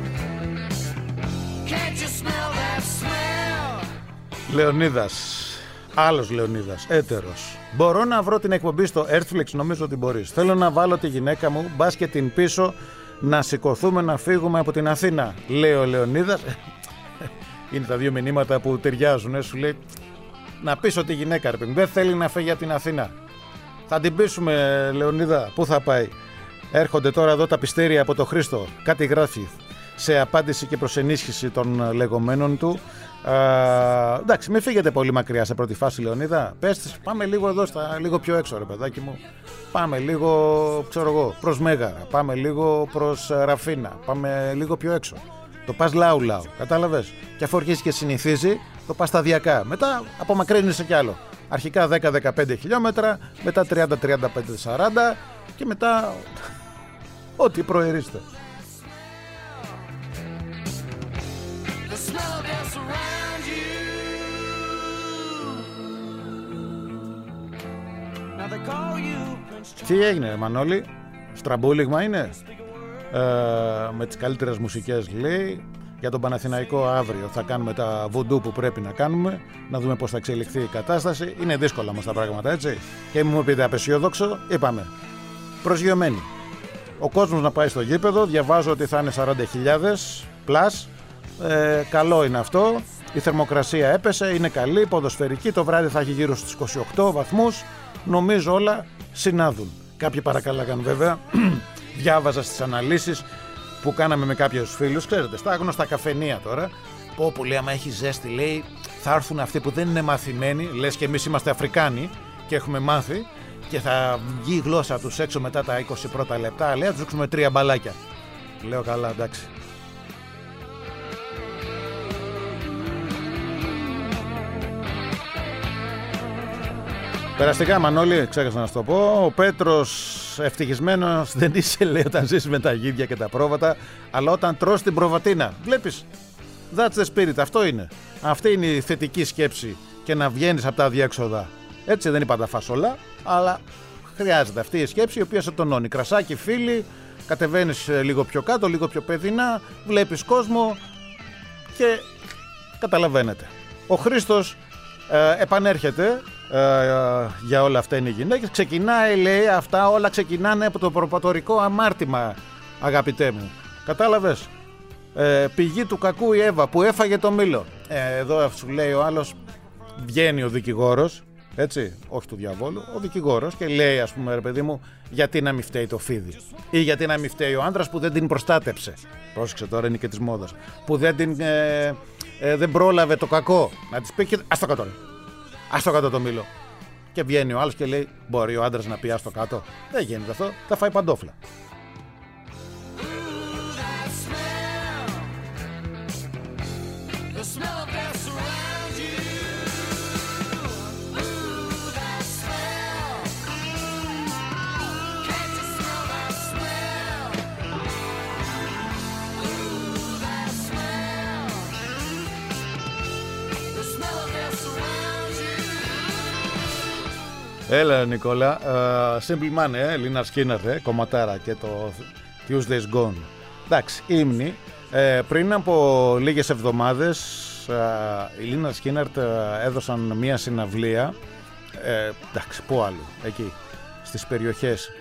Can't you smell that smell?
Λεωνίδας, άλλος Λεωνίδας, έτερος. Μπορώ να βρω την εκπομπή στο Earthflix, νομίζω ότι μπορείς. Θέλω να βάλω τη γυναίκα μου, μπας και την πίσω, να σηκωθούμε να φύγουμε από την Αθήνα. Λέει ο Λεωνίδας. Είναι τα δύο μηνύματα που ταιριάζουν. Σου λέει να πείσω τη γυναίκα, ρε παιδί, δεν θέλει να φύγει από την Αθήνα. Θα την πείσουμε, Λεωνίδα. Πού θα πάει? Έρχονται τώρα εδώ τα πιστήρια από το Χρήστο. Κάτι γράφει σε απάντηση και προς ενίσχυση των λεγόμενων του. Εντάξει, μην φύγετε πολύ μακριά σε πρώτη φάση, Λεωνίδα. Πες, πάμε λίγο εδώ, λίγο πιο έξω, ρε παιδάκι μου. Πάμε λίγο, ξέρω εγώ, προς Μέγαρα. Πάμε λίγο προς Ραφίνα. Πάμε λίγο πιο έξω. Το πας λαού-λαού, κατάλαβες. Και αφού αρχίσει και συνηθίζει, το πας σταδιακά. Μετά απομακρύνεσαι κι άλλο. Αρχικά 10-15 χιλιόμετρα, μετά 30-35-40 και μετά ό,τι προερίστε. Τι έγινε, Μανώλη? Στραμπούλιγμα είναι? Με τις καλύτερες μουσικές λέει. για τον Παναθηναϊκό αύριο θα κάνουμε τα βουντού που πρέπει να κάνουμε, να δούμε πώς θα εξελιχθεί η κατάσταση. Είναι δύσκολα όμως τα πράγματα, έτσι. Και μου πείτε απεσιόδοξο, είπαμε. Προσγειωμένοι. Ο κόσμος να πάει στο γήπεδο, διαβάζω ότι θα είναι 40.000 πλάς. Καλό είναι αυτό. Η θερμοκρασία έπεσε, είναι καλή, ποδοσφαιρική. Το βράδυ θα έχει γύρω στους 28 βαθμούς. Νομίζω όλα συνάδουν. Κάποιοι παρακαλάγαν βέβαια. Διάβαζα στις αναλύσεις που κάναμε με κάποιους φίλους. Ξέρετε, στα γνωστά καφενεία τώρα. Που λέει, άμα έχει ζέστη, λέει, θα έρθουν αυτοί που δεν είναι μαθημένοι. Λες και εμείς είμαστε Αφρικάνοι και έχουμε μάθει. Και θα βγει η γλώσσα τους έξω μετά τα 20 πρώτα λεπτά. Λέει, θα τους ρίξουμε 3 μπαλάκια. Λέω, καλά, εντάξει. Περαστικά, Μανώλη, ξέχασα να σου το πω. Ο Πέτρος, ευτυχισμένος δεν είσαι, λέει, όταν ζεις με τα γίδια και τα πρόβατα, αλλά όταν τρως την προβατίνα. Βλέπεις, that's the spirit, αυτό είναι. Αυτή είναι η θετική σκέψη και να βγαίνεις από τα διέξοδα. Έτσι δεν είπα τα φασολά, αλλά χρειάζεται αυτή η σκέψη η οποία σε τονώνει. Κρασάκι, φίλοι, κατεβαίνεις λίγο πιο κάτω, λίγο πιο παιδινά, βλέπεις κόσμο και καταλαβαίνετε. Ο Χρήστος επανέρχεται. Για όλα αυτά είναι οι γυναίκες. Ξεκινάει, λέει, αυτά όλα ξεκινάνε από το προπατορικό αμάρτημα, αγαπητέ μου. Κατάλαβες? Πηγή του κακού η Εύα που έφαγε το μήλο. Εδώ σου λέει ο άλλος, βγαίνει ο δικηγόρος, έτσι, όχι του διαβόλου, ο δικηγόρος και λέει, ας πούμε, ρε παιδί μου, γιατί να μην φταίει το φίδι ή γιατί να μην φταίει ο άντρας που δεν την προστάτεψε. Πρόσεξε τώρα, είναι και της μόδας. Που δεν πρόλαβε το κακό. Να της πει και ας το κάτω. Ας το κάτω το μήλο. Και βγαίνει ο άλλος και λέει, μπορεί ο άντρας να πει ας το κάτω? Δεν γίνεται αυτό, θα φάει παντόφλα. Έλα Νικόλα, Simple Man, Λίναρ Σκίναρ, κομματάρα και το Tuesday's Gone. Εντάξει, ύμνη. Πριν από λίγες εβδομάδες οι Λίναρ Σκίναρ έδωσαν μια συναυλία, εντάξει, πού άλλο, εκεί, στις περιοχές,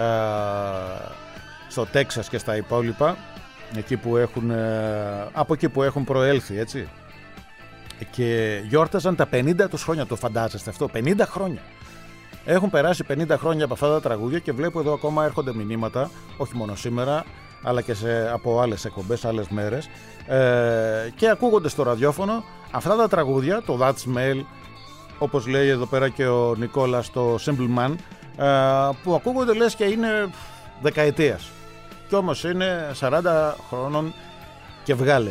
στο Τέξας και στα υπόλοιπα, εκεί που έχουν, από εκεί που έχουν προέλθει, έτσι. Και γιόρταζαν τα 50 τους χρόνια, το φαντάζεστε αυτό, 50 χρόνια. Έχουν περάσει 50 χρόνια από αυτά τα τραγούδια και βλέπω εδώ ακόμα έρχονται μηνύματα, όχι μόνο σήμερα, αλλά και από άλλες εκπομπές, άλλες μέρες, και ακούγονται στο ραδιόφωνο αυτά τα τραγούδια, το That Smell, όπως λέει εδώ πέρα και ο Νικόλας, το Simple Man, που ακούγονται λες και είναι δεκαετίας. Κι όμως είναι 40 χρόνων και βγάλε.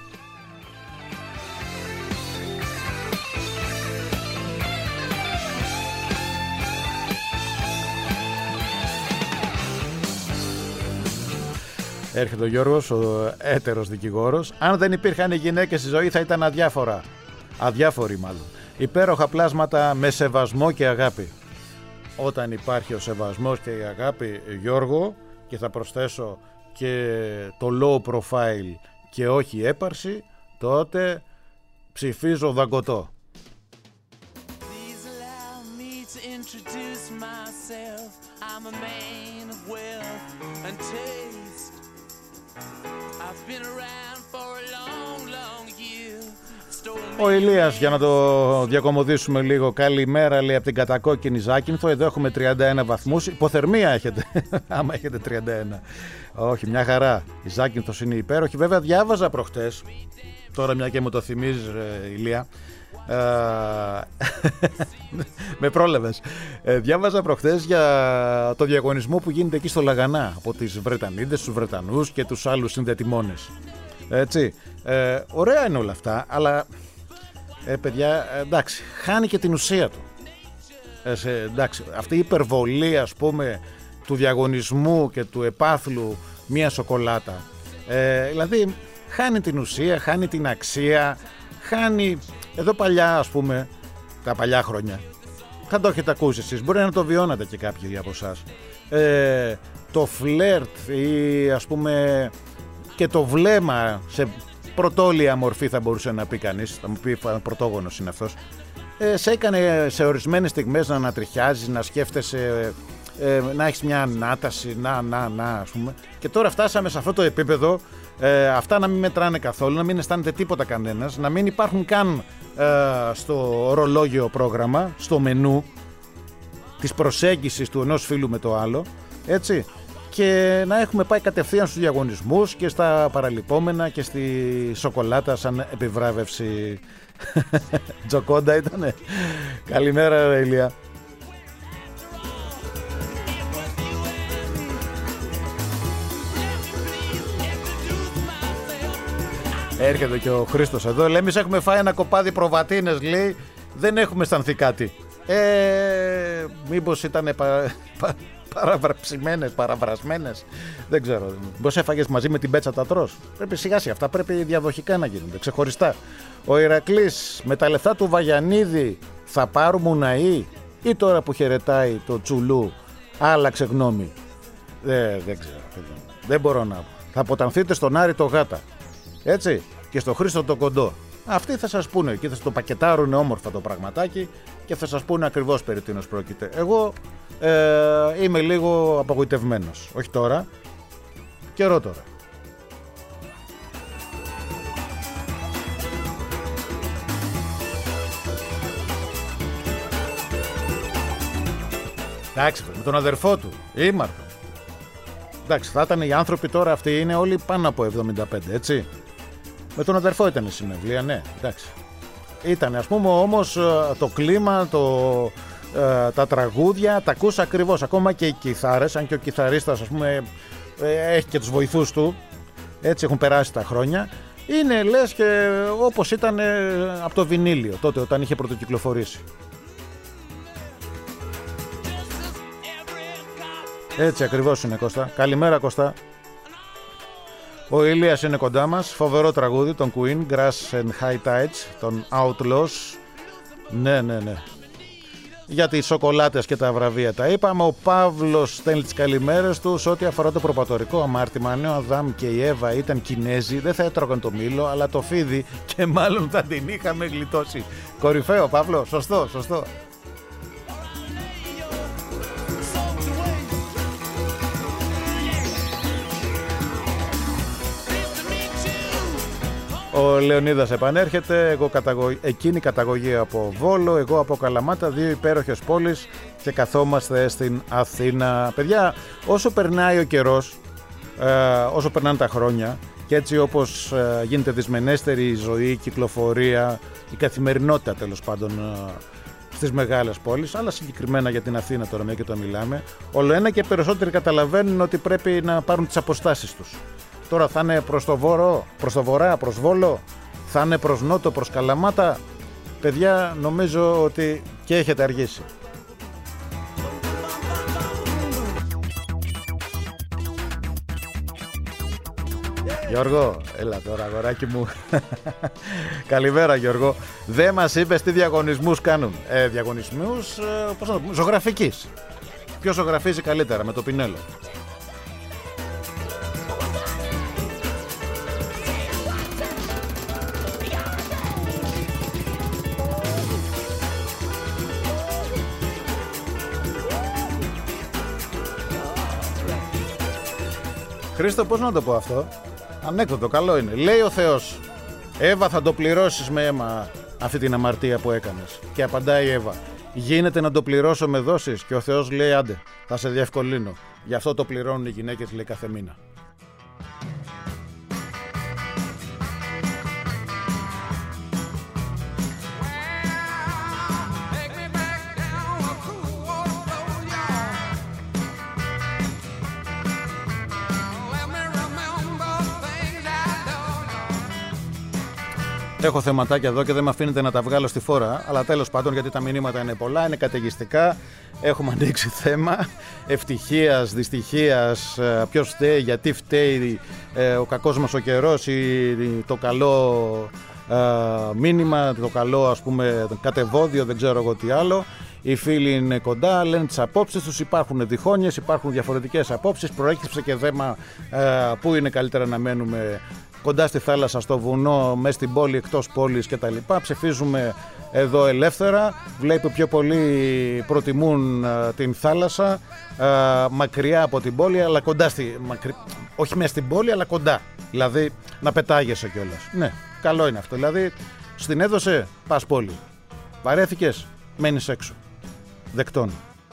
Έρχεται ο Γιώργος, ο έτερος δικηγόρος. Αν δεν υπήρχαν οι γυναίκες στη ζωή θα ήταν αδιάφορα. Αδιάφοροι μάλλον. Υπέροχα πλάσματα με σεβασμό και αγάπη. Όταν υπάρχει ο σεβασμός και η αγάπη, Γιώργο, και θα προσθέσω και το low profile και όχι έπαρση, τότε ψηφίζω δαγκωτό. Ο Ηλίας, για να το διακομωδήσουμε λίγο, καλημέρα, λέει, από την κατακόκκινη Ζάκυνθο. Εδώ έχουμε 31 βαθμούς. Υποθερμία έχετε, άμα έχετε 31. Όχι, μια χαρά. Η Ζάκυνθος είναι υπέροχη. Βέβαια, διάβαζα προχτές, τώρα μια και μου το θυμίζεις, Ηλία, με πρόλαβες. Διάβαζα προχτές για το διαγωνισμό που γίνεται εκεί στο Λαγανά από τις Βρετανίδες, τους Βρετανούς και τους άλλους συνδετημόνες. Έτσι, ωραία είναι όλα αυτά, αλλά παιδιά, εντάξει, χάνει και την ουσία του. Εντάξει, αυτή η υπερβολή, ας πούμε, του διαγωνισμού και του επάθλου μία σοκολάτα, δηλαδή χάνει την ουσία, χάνει την αξία, χάνει. Εδώ παλιά, ας πούμε, τα παλιά χρόνια, θα το έχετε ακούσει εσείς, μπορεί να το βιώνατε και κάποιοι από εσάς, το φλερτ ή, ας πούμε, και το βλέμμα σε πρωτόλια μορφή, θα μπορούσε να πει κανείς. Θα μου πει πρωτόγονος είναι αυτός. Σε έκανε σε ορισμένες στιγμές να ανατριχιάζεις, να σκέφτεσαι, να έχεις μια ανάταση, ας πούμε. Και τώρα φτάσαμε σε αυτό το επίπεδο, αυτά να μην μετράνε καθόλου, να μην αισθάνεται τίποτα κανένας, να μην υπάρχουν καν στο ορολόγιο πρόγραμμα, στο μενού της προσέγγισης του ενός φίλου με το άλλο, έτσι. Και να έχουμε πάει κατευθείαν στους διαγωνισμούς και στα παραλυπόμενα και στη σοκολάτα σαν επιβράβευση. Τζοκόντα ήτανε. Καλημέρα ρε Ηλία. Έρχεται και ο Χρήστος εδώ. Λέει εμείς έχουμε φάει ένα κοπάδι προβατίνες, λέει. Δεν έχουμε αισθανθεί κάτι. Μήπως ήτανε παραβρασμένες. Δεν ξέρω. Πώς έφαγες μαζί με την πέτσα τα τρως. Πρέπει σιγά σιγά. Αυτά πρέπει διαδοχικά να γίνονται. Ξεχωριστά. Ο Ηρακλής, με τα λεφτά του Βαγιανίδη θα πάρουμε Ουναή ή τώρα που χαιρετάει το Τσουλού άλλαξε γνώμη? Δεν ξέρω. Δεν μπορώ να πω. Θα αποτανθείτε στον Άρη το Γάτα. Έτσι. Και στο Χρήστο το Κοντό. Αυτοί θα σας πούνε και θα το πακετάρουν όμορφα το πραγματάκι και θα σας πούνε ακριβώς περί τίνος πρόκειται. Εγώ είμαι λίγο απογοητευμένος. Όχι τώρα. Καιρό τώρα. Εντάξει, με τον αδερφό του, Ήμαρτο. Εντάξει, θα ήταν οι άνθρωποι τώρα αυτοί, είναι όλοι πάνω από 75, έτσι. Με τον αδερφό ήταν η συναυλία, ναι, εντάξει. Ήταν, ας πούμε, όμως το κλίμα, τα τραγούδια, τα ακούς ακριβώς. Ακόμα και οι κιθάρες, αν και ο κιθαρίστας, ας πούμε, έχει και τους βοηθούς του, έτσι έχουν περάσει τα χρόνια. Είναι, λες, και όπως ήταν από το βινίλιο, τότε όταν είχε πρωτοκυκλοφορήσει. Έτσι ακριβώς είναι, Κώστα. Καλημέρα, Κώστα. Ο Ηλίας είναι κοντά μας. Φοβερό τραγούδι, τον Queen, Grass and High Tides, τον Outlaws. Ναι. Για τις σοκολάτες και τα βραβεία τα είπαμε. Ο Παύλος στέλνει τις καλημέρες του. Σε ό,τι αφορά το προπατορικό αμάρτημα, αν ο Αδάμ και η Εύα ήταν Κινέζοι, δεν θα έτρωγαν το μήλο, αλλά το φίδι, και μάλλον θα την είχαμε γλιτώσει. Κορυφαίο, Παύλο. Σωστό. Ο Λεωνίδας επανέρχεται, εκείνη καταγωγή από Βόλο, εγώ από Καλαμάτα, δύο υπέροχες πόλεις και καθόμαστε στην Αθήνα. Παιδιά, όσο περνάει ο καιρός, όσο περνάνε τα χρόνια και έτσι όπως γίνεται δυσμενέστερη η ζωή, η κυκλοφορία, η καθημερινότητα τέλος πάντων στις μεγάλες πόλεις, αλλά συγκεκριμένα για την Αθήνα τώρα μια και το μιλάμε, όλο ένα και περισσότεροι καταλαβαίνουν ότι πρέπει να πάρουν τις αποστάσεις τους. Τώρα θα είναι προς το βορρά, προς Βόλο, θα είναι προς νότο, προς Καλαμάτα. Παιδιά, νομίζω ότι και έχετε αργήσει. Γιώργο, έλα τώρα αγοράκι μου. Καλημέρα Γιώργο. Δεν μας είπες τι διαγωνισμούς κάνουν. Διαγωνισμούς, πώς να το πούμε, ζωγραφικής. Ποιος ζωγραφίζει καλύτερα με το πινέλο? Χρήστο, πώς να το πω αυτό? Ανέκδοτο, καλό είναι. Λέει ο Θεός, Εύα, θα το πληρώσεις με αίμα αυτή την αμαρτία που έκανες. Και απαντάει η Εύα, γίνεται να το πληρώσω με δόσεις? Και ο Θεός λέει, άντε, θα σε διευκολύνω. Γι' αυτό το πληρώνουν οι γυναίκες, λέει, κάθε μήνα. Έχω θεματάκια εδώ και δεν με αφήνετε να τα βγάλω στη φόρα, αλλά τέλος πάντων, γιατί τα μηνύματα είναι πολλά, είναι καταιγιστικά. Έχουμε ανοίξει θέμα ευτυχίας, δυστυχίας, ποιος φταίει, γιατί φταίει, ο κακός μας ο καιρός ή το καλό μήνυμα, το καλό, ας πούμε, κατεβόδιο, δεν ξέρω εγώ τι άλλο. Οι φίλοι είναι κοντά, λένε τις απόψεις τους, υπάρχουν διχόνοιες, υπάρχουν διαφορετικές απόψεις, προέκυψε και δέμα που είναι καλύτερα να μένουμε κοντά στη θάλασσα, στο βουνό, μέσα στην πόλη, εκτός πόλης κτλ. Ψηφίζουμε εδώ ελεύθερα. Βλέπει πιο πολλοί προτιμούν την θάλασσα, μακριά από την πόλη, αλλά κοντά όχι μέσα στην πόλη, αλλά κοντά. Δηλαδή να πετάγεσαι κιόλας. Ναι, καλό είναι αυτό. Δηλαδή στην έδωσε, πας πόλη. Βαρέθηκες, μένεις έξω. Δεκτών.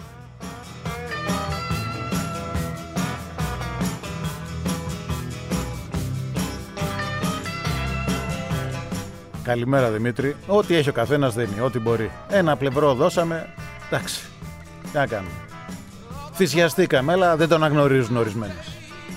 Καλημέρα Δημήτρη. Ό,τι έχει ο καθένας δίνει, ό,τι μπορεί. Ένα πλευρό δώσαμε, εντάξει, τι να κάνουμε. Θυσιαστήκαμε, αλλά δεν τον αναγνωρίζουν ορισμένες.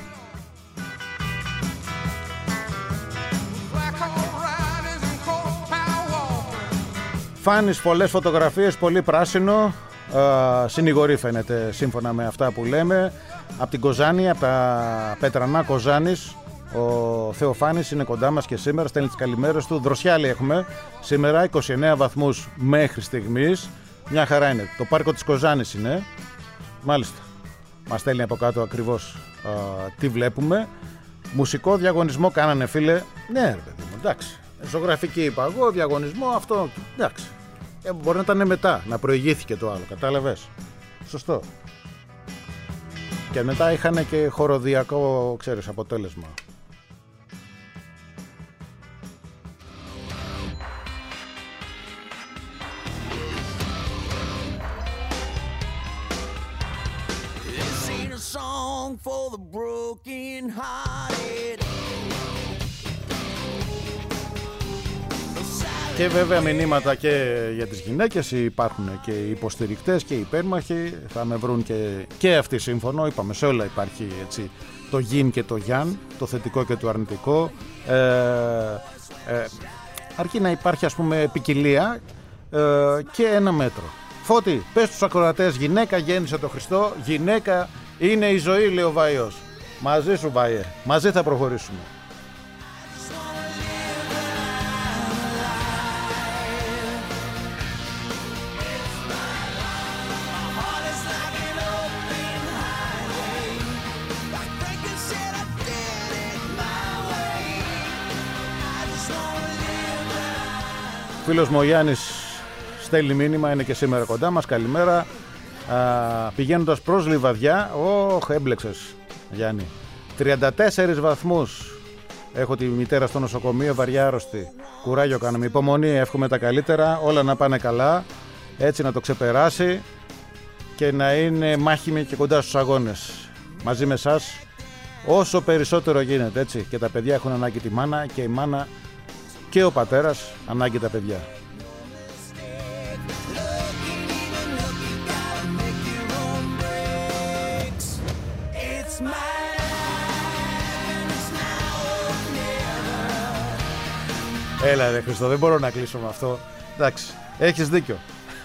Φάνης πολλές φωτογραφίες, πολύ πράσινο. Συνηγορή φαίνεται σύμφωνα με αυτά που λέμε. Από την Κοζάνη, από τα Πετρανά Κοζάνης. Ο Θεοφάνης είναι κοντά μας και σήμερα, στέλνει τις καλημέρες του. Δροσιάλη έχουμε σήμερα, 29 βαθμούς μέχρι στιγμής. Μια χαρά είναι. Το πάρκο της Κοζάνης είναι. Μάλιστα. Μας στέλνει από κάτω ακριβώς τι βλέπουμε. Μουσικό διαγωνισμό κάνανε φίλε. Ναι ρε παιδί μου, εντάξει. Ζωγραφική είπα εγώ, διαγωνισμό αυτό, εντάξει. Μπορεί να ήταν μετά, να προηγήθηκε το άλλο, κατάλαβες. Σωστό. Και μετά είχαν και χοροδιακό, ξέρεις, αποτέλεσμα. Και βέβαια μηνύματα και για τις γυναίκες, υπάρχουν και οι υποστηρικτές και οι υπέρμαχοι, θα με βρουν και αυτοί σύμφωνο, είπαμε σε όλα υπάρχει έτσι, το γιν και το γιάν, το θετικό και το αρνητικό, αρκεί να υπάρχει ας πούμε ποικιλία και ένα μέτρο. Φώτη, πες στους ακροατές, γυναίκα γέννησε το Χριστό, γυναίκα είναι η ζωή, λέει ο Βάιος. Μαζί σου Βάιε, μαζί θα προχωρήσουμε. Φίλος μου ο Γιάννης στέλνει μήνυμα, είναι και σήμερα κοντά μας, καλημέρα. Πηγαίνοντας προς Λιβαδιά, έμπλεξες Γιάννη, 34 βαθμούς. Έχω τη μητέρα στο νοσοκομείο, βαριά άρρωστη. Κουράγιο κάναμε, υπομονή, εύχομαι τα καλύτερα, όλα να πάνε καλά, έτσι να το ξεπεράσει και να είναι μάχημη και κοντά στους αγώνες. Μαζί με εσάς, όσο περισσότερο γίνεται, έτσι. Και τα παιδιά έχουν ανάγκη τη μάνα και η μάνα και ο πατέρας ανάγκη τα παιδιά. Έλα ρε Χριστό, δεν μπορώ να κλείσω με αυτό. Εντάξει, έχεις δίκιο.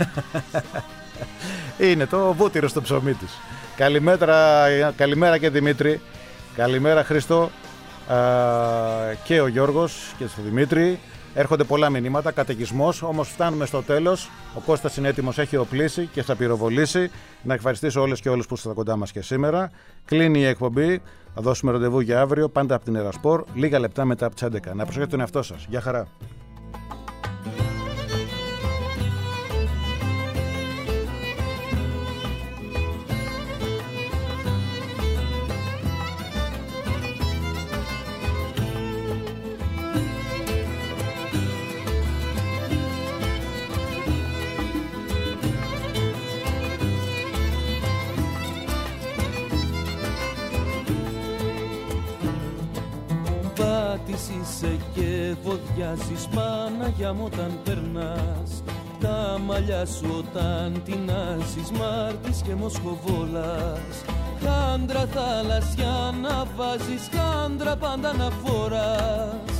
Είναι το βούτυρο στο ψωμί της. Καλημέρα και Δημήτρη. Καλημέρα Χριστό. Και ο Γιώργος και στο Δημήτρη. Έρχονται πολλά μηνύματα, καταιγισμός, όμως φτάνουμε στο τέλος. Ο Κώστας είναι έτοιμος, έχει οπλίσει και θα πυροβολήσει. Να ευχαριστήσω όλες και όλους που είστε κοντά μας και σήμερα. Κλείνει η εκπομπή. Θα δώσουμε ραντεβού για αύριο, πάντα από την Ερασπορ, λίγα λεπτά μετά από τις 11. Να προσέχετε τον εαυτό σας. Γεια χαρά.
Είσαι και βοδιάζεις Παναγιά μου όταν περνάς. Τα μαλλιά σου όταν τεινάζεις Μάρτης και Μοσχοβόλας. Χάντρα θαλασσιά να βάζεις, χάντρα πάντα να φοράς.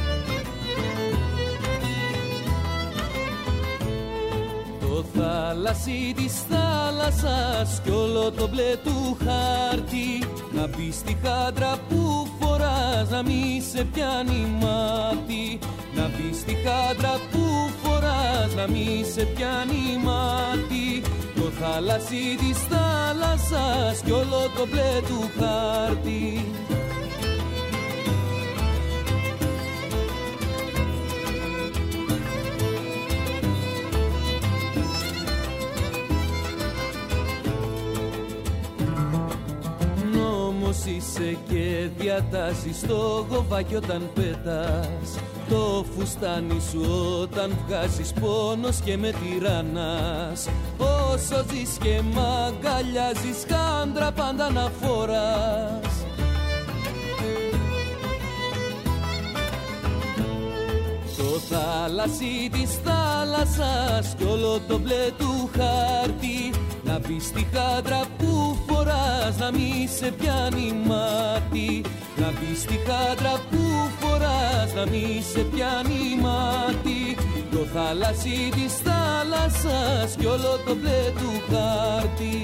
Το θάλασσι της θάλασσας κι όλο το μπλε του χάρτη. Να μπεις στη χάντρα που φοράς, να μη σε πιάνει μάτι. Να μπεις στη χάντρα που φοράς, να μη σε πιάνει μάτι. Το θάλασσι της θάλασσας κι όλο το μπλε του χάρτη. είσαι και διατάσεις το γοβάκι όταν πέτας, το φουστάνι σου όταν βγάζεις πόνος και με τυράννας. Όσο ζεις και μ' αγκαλιάζεις, χάντρα πάντα να φοράς. Το θάλασσι της θάλασσας κι όλο το μπλε του χάρτη, να μπεις στη χάντρα που φοράς, να μη σε πιάνει μάτι. Να μπεις στη χάντρα που φοράς, να μη σε πιάνει μάτι. Το θάλασσι της θάλασσας κι όλο το μπλε του χάρτη.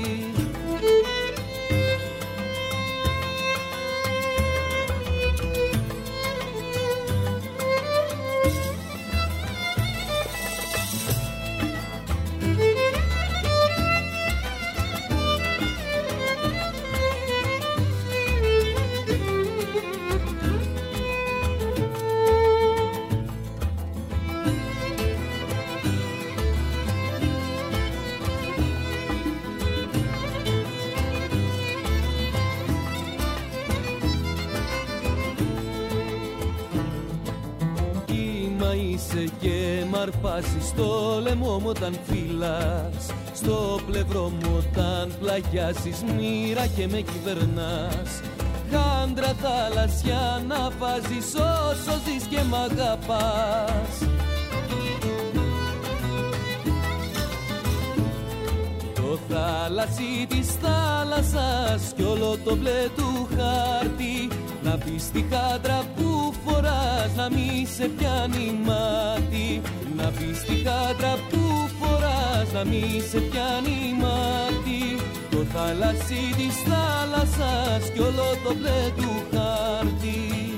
Και μ' αρπάζεις το λαιμό μου όταν φύλας, στο πλευρό μου όταν πλαγιάζεις μοίρα και με κυβερνάς. Χάντρα θάλασσια να βάζεις όσο ζεις και μ' αγαπάς. Το θάλασσι της θάλασσας κι όλο το μπλε του χάρτη, να μπεις στη χάντρα που φοράς, να μη σε πιάνει μάτι. Να μπεις στη χάντρα που φοράς, να μη σε πιάνει μάτι. Το θάλασσι της θάλασσας κι όλο το μπλε του χάρτη.